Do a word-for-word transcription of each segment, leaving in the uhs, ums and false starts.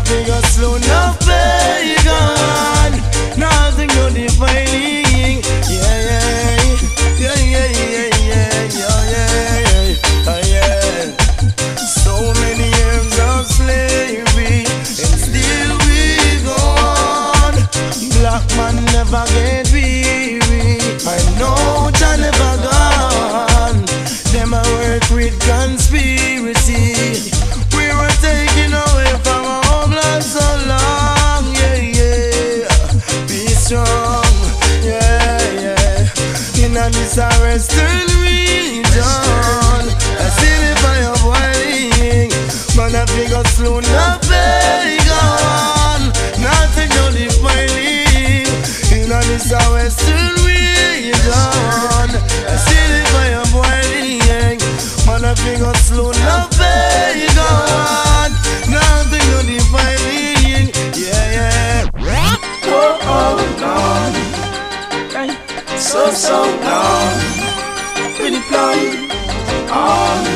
figure slow, no pagan. Nothing no defining. Yeah, yeah, yeah, yeah, yeah, yeah, yeah, yeah, yeah, yeah. So many years of slavery, and still we go on. Black man never get weary. I know Jah never gone. Them a work with conspiracy. We were taken away from our homeland so long. Yeah, yeah. Be strong. Yeah, yeah. In this western region, I see the fire boiling. Man, I figure slow, no pagan. Nothing no defining. In this western region, I see the fire boiling. Man, I figure slow, no pagan. Nothing no defining. Yeah, yeah. Oh, oh, gone. So, so gone. With the plan on.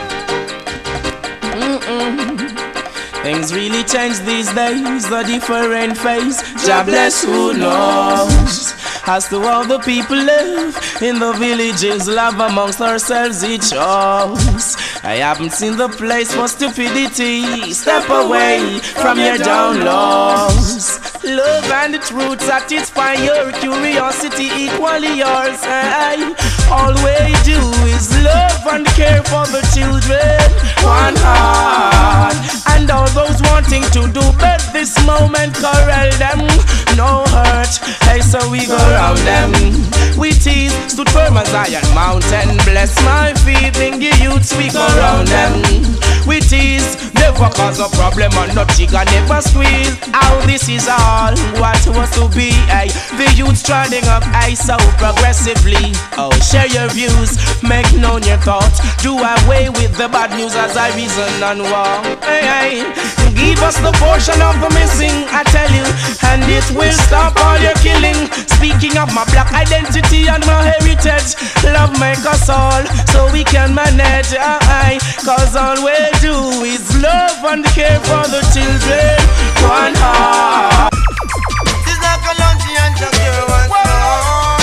Things really change these days, a different face. Jah bless who knows. As to all the people live in the villages, love amongst ourselves each chose. I haven't seen the place for stupidity. Step away from your downloads. Love and the truth satisfy your curiosity, equally yours. Hey. All we do is love and care for the children. One heart. And all those wanting to do better this moment, corral them. No hurt. Hey, so we go round them. We tease, stood firm as Iron Mountain. Bless my feet, in the youths we go round them. We tease, never cause a problem and no jigger never squeeze. How this is all what was to be. Ay. The youths trotting up I so progressively. Oh, share your views, make known your thoughts. Do away with the bad news as I reason and walk. Hey, hey. Give us the portion of the missing, I tell you, and it will stop all your killing. Speaking of my black identity and my heritage, love make us all so we can manage. Aye. Cause all we do is love and care for the children. One heart. This is not Kalonji and Shakira once more.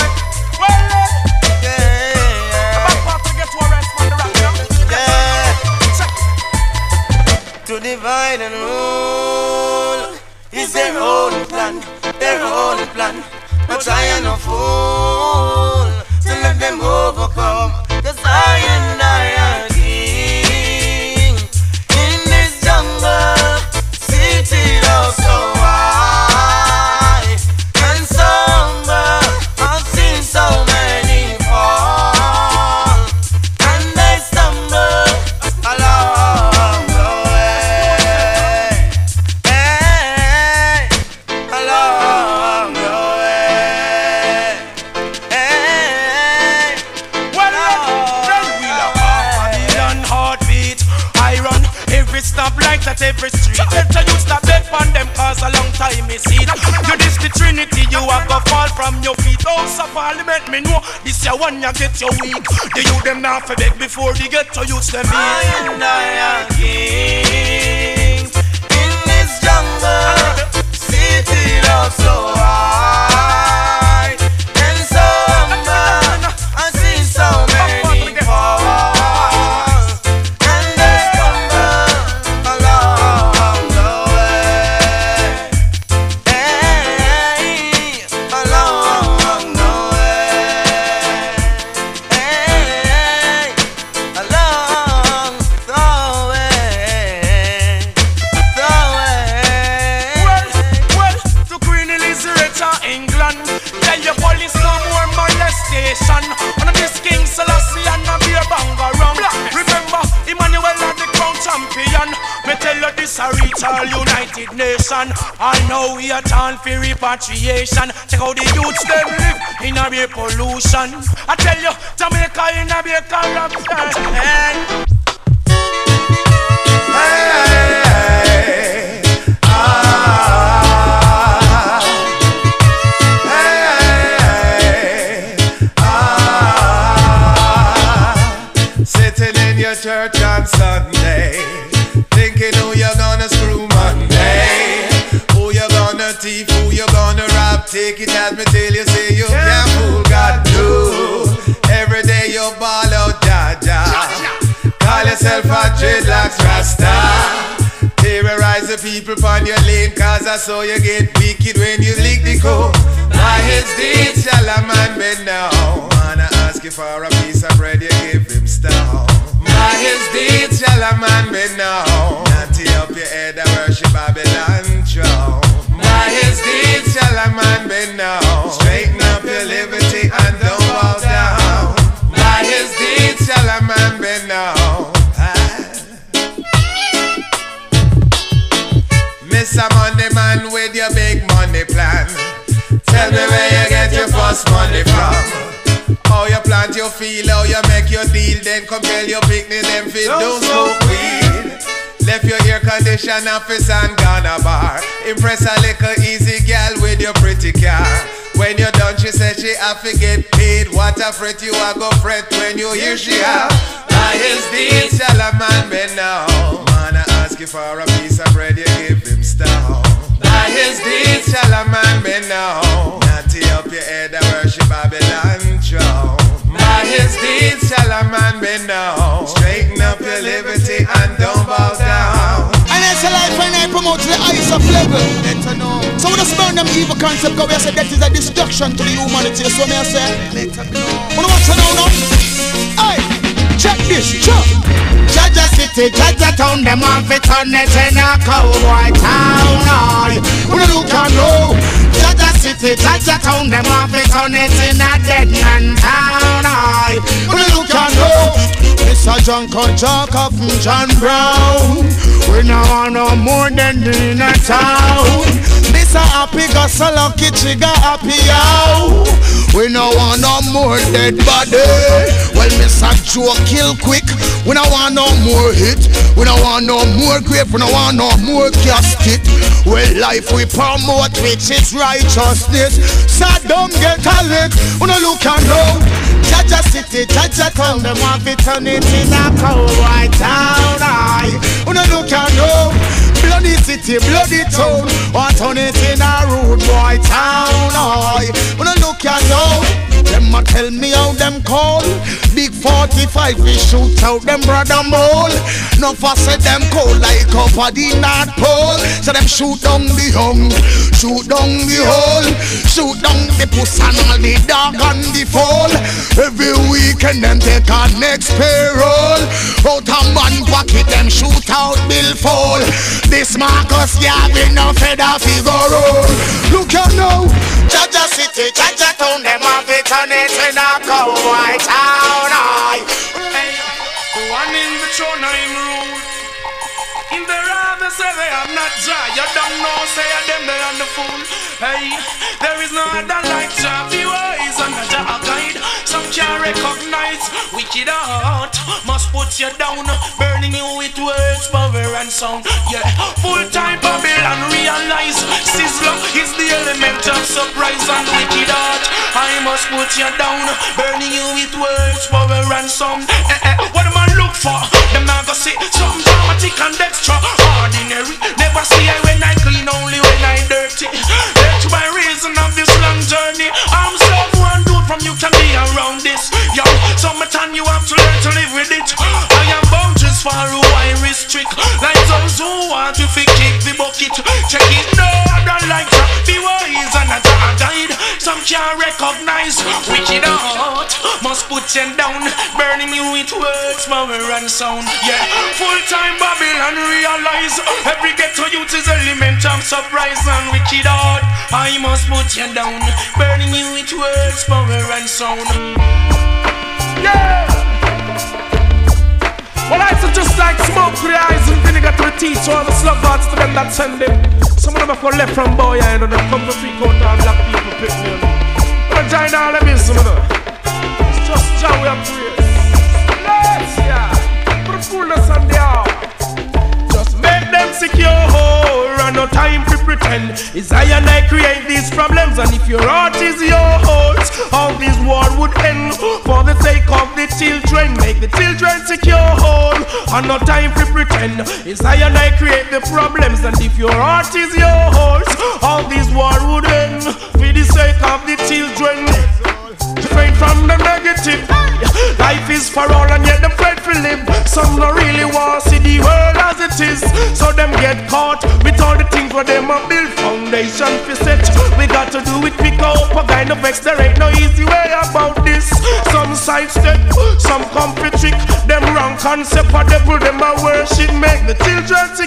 To divide and rule is their own plan, their own plan. But I am no fool to let them overcome. Cause I and I am king in this jungle, city love so high and somber. I've seen so many fall and they stumble along the way, hey, along the way, hey. Well, then we'll have a million heartbeat. I run every stoplight at every street. Better you stop dead on them cause a long time is it. You this the Trinity, you have to fall from your feet. Oh, so parliament me know this your one you get your weak. The you them now for beg before they get to use them. I and I am king in this jungle, city love so high and somber. I see so many fall and they stumble along the way, hey, along the way, hey, along the way, the way. Well, well, to Queen Elizabeth of England, tell your police no more molestation. On this King Selassie and a beer banger rum. Remember, Emmanuel are the crown champion. Me tell you this a reach all United Nation. I know we are all for repatriation. Check how the youths them live in a beer pollution. I tell you, Jamaica in a beer corruption. Hey. Hey, ah, hey, ah, sitting in your church on Sunday, thinking who you're gonna screw Monday. take it as me tell you, say you can't fool God too. Every day you ball out, Jaja. Call yourself a dreadlocks Rasta. Terrorize the people on your lane, cause I saw you get wicked when you lick the coke. By his deeds shall a man be known. Wanna ask you for a piece of bread, you give him stone. By his deeds shall a man be known. Not tear up your head and worship Babylon throne. By his deeds shall a man be known. Straighten up your liberty and don't bow down. By his deeds shall a man be known. Mister Money Man with your big money plan. Tell me where you get your first money from. How you plant your field, how you make your deal. Then come tell your picnic them fit don't smoke weed. Left your air condition office and gone a bar. Impress a little easy gal with your pretty car. When you're done she said she have to get paid. What a fret you a go fret when you hear she have. By his deeds shall a man be known. Man I ask you for a piece of bread you give him stone. By his deeds shall a man be known. Not tear up your head and worship Babylon throne. By his deeds shall a man be known. Straighten up your liberty and don't bow down. And it's a life when I promote the ice of level. Let know. So we just burn them evil concept, because we say that is a destruction to the humanity. So me I say, let know. Wanna watch it now now? Hey, check this, check. Jaja City, Jaja Town, them want to turn it in a cowboy town. Aye, wanna look and know. Jaja City, Jaja Town, them want to turn it in a dead man town. Aye, wanna look and know. Mister John Conchaka from John Brown. We now want no more than in a town. Mister Happy got so lucky, she got happy out. We no want no more dead body. Well, Mister Joe kill quick. We no want no more hit. We no want no more grave. We no want no more casket. Well, life we promote, which is righteousness. Saddam get a lick. We no look and know. Jaja City, Jaja Town, them want to turn it in a cowboy town. Aye, we no look and know. Bloody city, bloody town, want turn it in a rude boy town. Aye, we no look and know. Them a tell me how them call. Big forty-five, we shoot out them brother mole. No fuss say them cold like up at the North Pole. So them shoot down the young, shoot down the hole, shoot down the puss and all the dog and the foal. Every weekend them take a next payroll. Out a man pocket them shoot out Bill Fall. This Marcus Garvey no feather figure roll. Look you now, Jaja City, Jaja Town, them have it on it in a cowboy town. Aye. Hey, one in the throne I'm rule. In the rather say they are not Jah. You don't know say them they are the fool. Hey, there is no other like Jah. Be wise and a Jah guide. Some can't recognize wicked heart. Must put you down, burning you with words, power and sound. Yeah, full time Babylon realize Sizzler is the element of surprise and wicked heart. I must put you down, burning you with words, power and sound. Eh, eh, what am I look for? Them not gonna say something dramatic and extra ordinary. Never see I when I clean, only when I dirty. That's by reason of this long journey. I'm so one dude from you can be around this. Yo, summertime you have to learn to live with it. I am boundaries for who I restrict. Like those who want to fi kick the bucket. Check it, no, I don't like that. Be wise and a guide. Some can't recognize wicked heart. Must put you down, burning me with words, power and sound. Yeah, full time Babylon realize every ghetto youth is element of surprise and wicked heart. I must put you down, burning me with words, power and sound. Yeah. Well, I just like smoke to the eyes and vinegar to the teeth. So all the slug gods to them that send them. Some of them have got left from boy and them come to freak out and black people pick me. But join all them is, you know. It's just Jah we have praise. Let's, yeah. Put fullness on the hour. Just make them secure. Run no time for pretend. It's I and I create these problems, and if your heart is your heart, all this war would end. For the sake of the children, make the children secure home, and no time to pretend. It's I and I create the problems, and if your heart is your heart, all this war would end. For the sake of the children, refrain from the negative. Life is for all and yet them afraid to live. Some don't really want to see the world as it is, so them get caught with all the things where them a build foundation for set. We got to do it pick up a kind of vex. There ain't no easy way about this. Some sidestep, some come for trick. Them wrong concept of devil, them a worship. Make the children sick.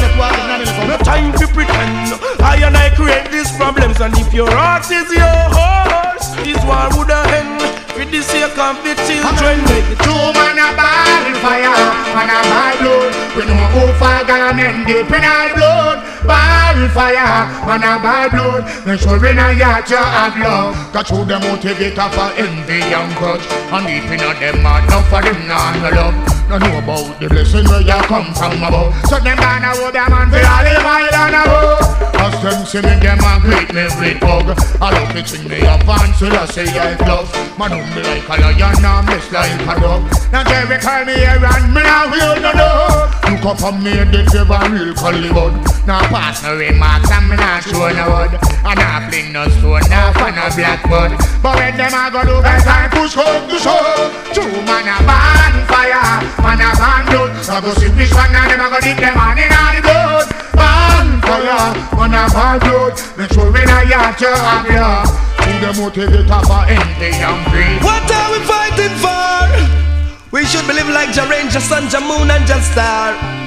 No time to pretend. I and I create these problems, and if your heart is your horse, this war would end. With the sake of the children, make the two man a ball fire, man a ball blood. We know who for government deep in our blood. Ball fire, man a ball blood. Make sure in a yard you have love. Got you the motivator for envy and grudge. And deep in a them heart, no for them not no love. No know about the blessing where you come from above. So them gonna hold them man for all the mile and above. As them see me, them a greet me with hug. I love it in me a fancy, I say I love. Man don't be like a lion, now miss like a dog. Now Jerry call me here and me now will no know. Look up on me, they give a real Hollywood. Now pass no remarks and me not show no word. And I fling no stone, now for no blackboard. But when them a go do best time push home to show. Two man a ban fire, man a ban blood. So go see which one and them a go dip them on in all the blood. Ban fire, man a ban blood. Make sure when I yard you have love. To the motivator for envy and greed. What are we fighting for? We should be living like Jah Rain, Jah Sun, Jah Moon and Jah Star.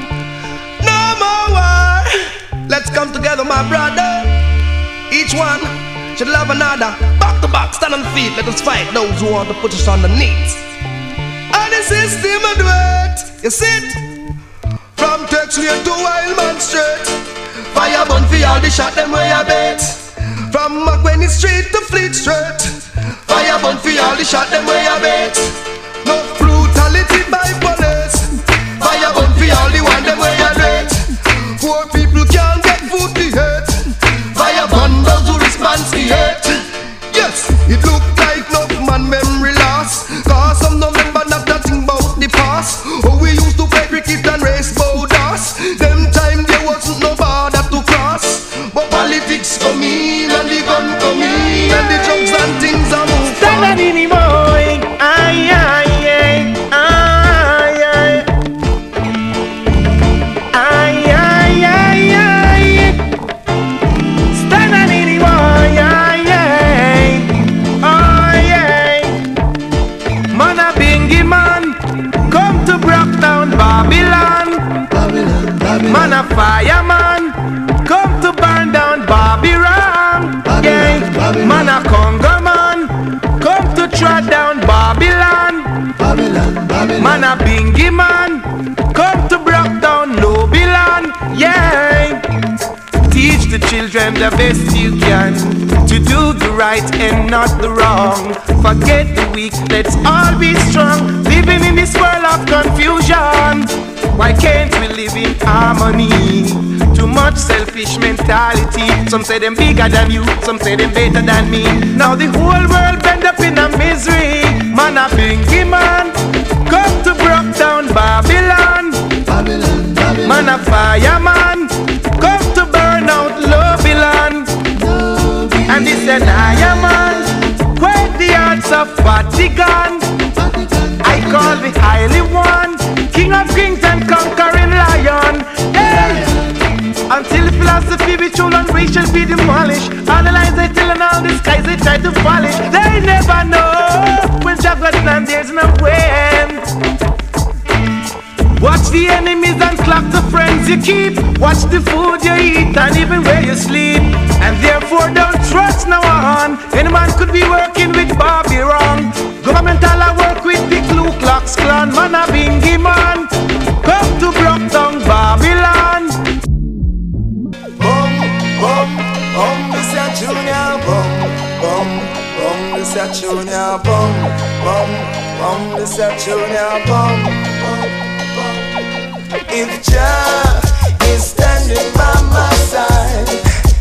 No more war. Let's come together, my brother. Each one should love another. Back to back, stand on feet. Let us fight those who want to put us on the knees. And the system will do it. You see it? From Texley to Wildman Street. Fire burn for all the shot them where you bet. From McWenny Street to Fleet Street. Fire burn for all the shot them where you bet. No brutality by police. Fire burn for all the one them where you bet. Poor people can't get food to eat. Fire burn those who respond to hate. Yes, it look like no man memory loss. Cause some no remember not nothing about the past. Oh, we used to play cricket and race boulders. Them time there wasn't no border to cross. But politics come in and the gun come in and the drugs and things are moving. Stand on any boy, ay ay ay, ay ay, ay ay ay ay. Stand on any boy, ay ay, ay ay. Man a bingy man, come to Brocktown, Babylon. Babylon, Babylon. Man a fireman, come to burn down Babylon. Yeah. Man a Congo man, come to trot down Babylon. Babylon, Babylon. Man a bingy man, come to break down Babylon. Yeah. Teach the children the best you can to do the right and not the wrong. Forget the weak, let's all be strong. Living in this world of confusion, why can't we live in harmony? Too much selfish mentality. Some say them bigger than you, some say them better than me. Now the whole world bend up in a misery. Man a bingy man, come to break down Babylon. Babylon, Babylon. Man a fireman, come to burn out Babylon. And this an iron man, quake the hearts of Vatican. I call the highly one, King of kings and conquering lion. Hey! Until philosophy be true and we shall be demolished. All the lies they tell and all the skies they try to polish. They never know when Jah got and there's no when. Watch the enemies and clock the friends you keep. Watch the food you eat and even where you sleep. And therefore don't trust no one. Any man could be working with Bobby wrong. Governmental I work with the Ku Klux Klan. Man a bingy man, come to Brocktown Babylon. Bum, bum, bum, this a junior bum, bum, bum, this a junior bum, bum, bum, this a junior bum, bum, bum. If Jah is standing by my side,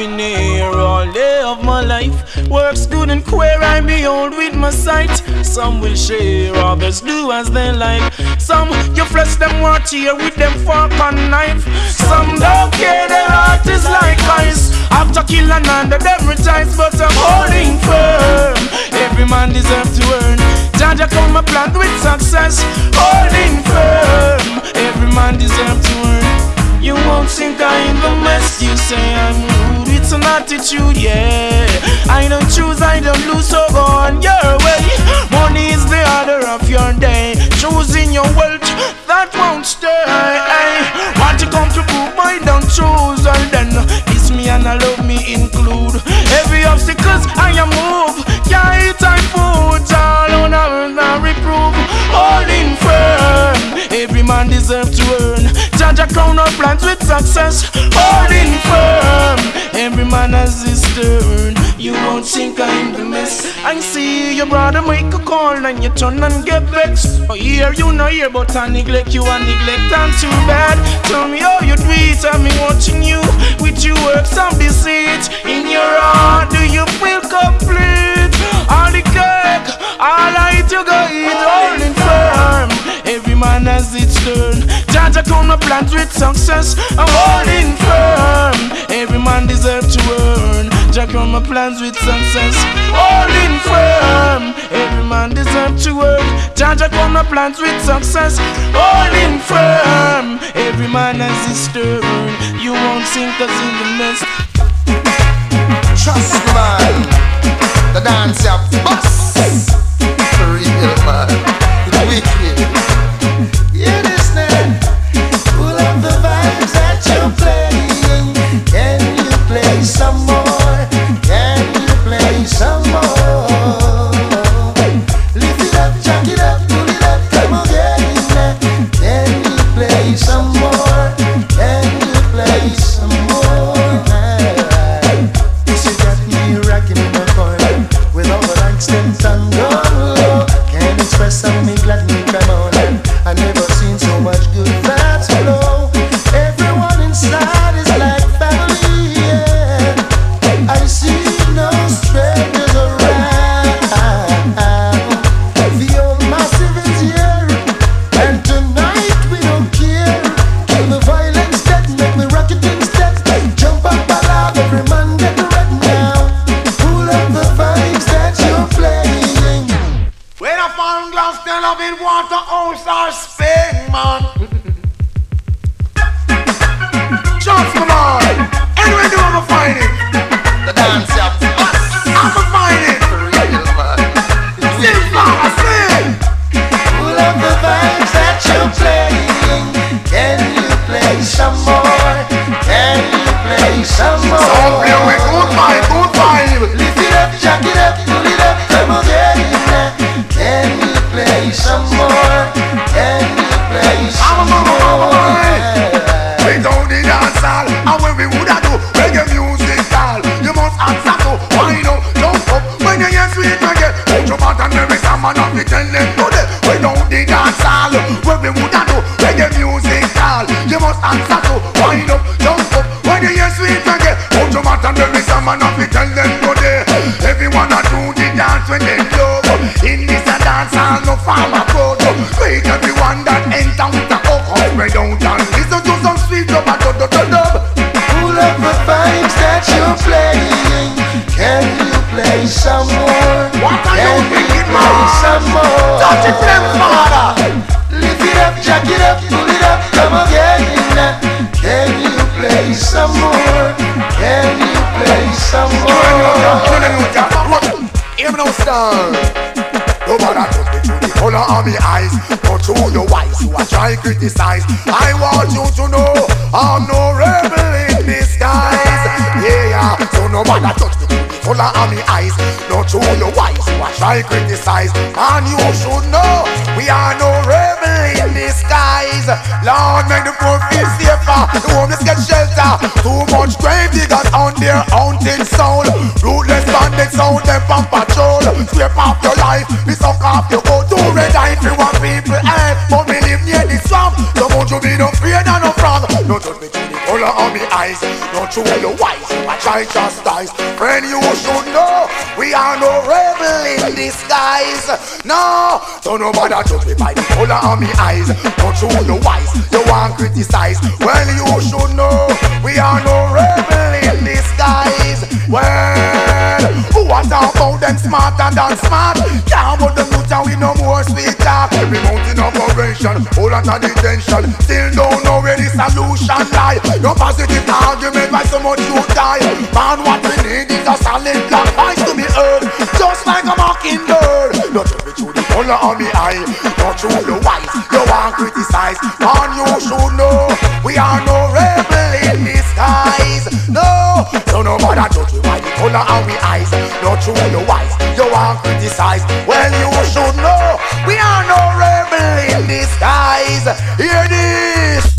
engineer all day of my life. Works good and queer, I behold with my sight. Some will share, others do as they like. Some you flesh them want tear with them fork and knife. Some don't care, their heart is like ice. After killing under them retires, but I'm holding firm. Every man deserves to earn. Jaja come a plant with success, holding firm. Every man deserves to earn. You won't think I'm in the mess. You say I'm rude, it's an attitude, yeah. I don't choose, I don't lose, so go on your way. Money is the order of your day. Choosing your wealth, that won't stay. Want to come to prove I don't choose, well then it's me and I love me include. Every obstacles I am move, can't eat I food. All on earth I reprove, holding firm. Every man deserves to earn. Jaja crown our plans with success, holding firm. Every man has his turn. You won't think I'm the mess. I see your brother make a call and you turn and get vexed. Oh, here you know here, but I neglect you and neglect and too bad. Tell me how you do it, I've been watching you with your works and deceit. In your heart, do you feel complete? All the cake, all I eat you go eat, holding firm. Every man has its turn. Jaja come up plans with success, I'm holding firm. Every man deserves to earn. Jaja come up plans with success, holding firm. Every man deserves to earn. Jaja come up plans with success, holding firm. Every man has his turn. You won't sink us in the mess. Trust me, man. The dance ya bust. For real, man. It's wicked. Hear this now. Full of the vibes that you're playing. Can you play some more? Can you play some more? Lift it up, jack it up, pull it up, come again. Can you play some more? Can you play some more? This has got me rocking in the corner with all the lights them sun low. Can't express how me glad me come on. I never seen so much good vibes flow. Everyone inside is like family, yeah. I see no strangers around. The old massive is here, and tonight we don't care. Kill the violence that make me rock it instead. Jump up aloud, every man get ready now. Pull up the vibes that you're playing. When I found glass, then I've been water, all stars spin, man. Just come on. Anyway, do I'ma find it. The dance ya bust. I'ma find it. For real, man. Still far, sing. Pull up the vibes that you're playing. Can you play some more? Can you play some more? So here we good vibe, good vibe. Lift it up, jack it up, pull it up, come again. Can you play some more? Can you play some more? We don't need dance hall, and when we woulda do reggae music hall, you must answer to why no jump up when you hear sweet reggae. Put your butt and there is a man of the tell them today. We don't need dance hall, when we woulda do reggae music hall, you must answer to why no jump up when you hear sweet reggae. Put your butt and there is a man of the tell them today. Everyone a do the dance when they love. In this a dance hall, no farmer crowd. Greet everyone that enter with a hook up, spread out and listen to some sweet dub a dub dub dub dub. Pull up the vibes that you're playing. Can you play some more? What are you Can thinking, play man? some more? Touch it, them father. Lift it up, jack it up, pull it up, come again. Can you play some more? Can you play some more? Hear me now, star. Nobody touch me through the color of my eyes, but through your eyes you a try criticize. I want you to know I'm no rebel in disguise. Yeah, yeah. So nobody touch me through the color of my eyes, not through your eyes you a try criticize. And you should know we are no rebel in disguise. Lord, make the poor feel safer, the homeless get shelter. Too much grave diggers on their haunted soul. Ruthless bandits out them on patrol. Scrape off your life, we suck off your go to red eye. If you want people, eh, but me live near the swamp. So won't you be no afraid and no frog. No touch me to the color of me eyes. Not through your wise, I try chastise. Friend, you should know we are no rebel in disguise. No, so no bother judge me by the color of me eyes. Not through your wise, you want criticize. Well, you should know we are no rebel in disguise. Well, who was talk about them smarter than smart? Can't hold them youth and we no more sweet talk. Every mountain operation, whole lot of detention. Still don't know where the solution lie. No positive argument why so much you die. Man, what we need is a solid black voice to be heard, just like a mockingbird. Not to be through the color of me eye, not through the wise. You want criticize, man, you should know we are no rebel in disguise. No, so no bother judge me by the color of me eyes. Not through the wise, you want criticize. Well, you should know we are no rebel in disguise. Hear this.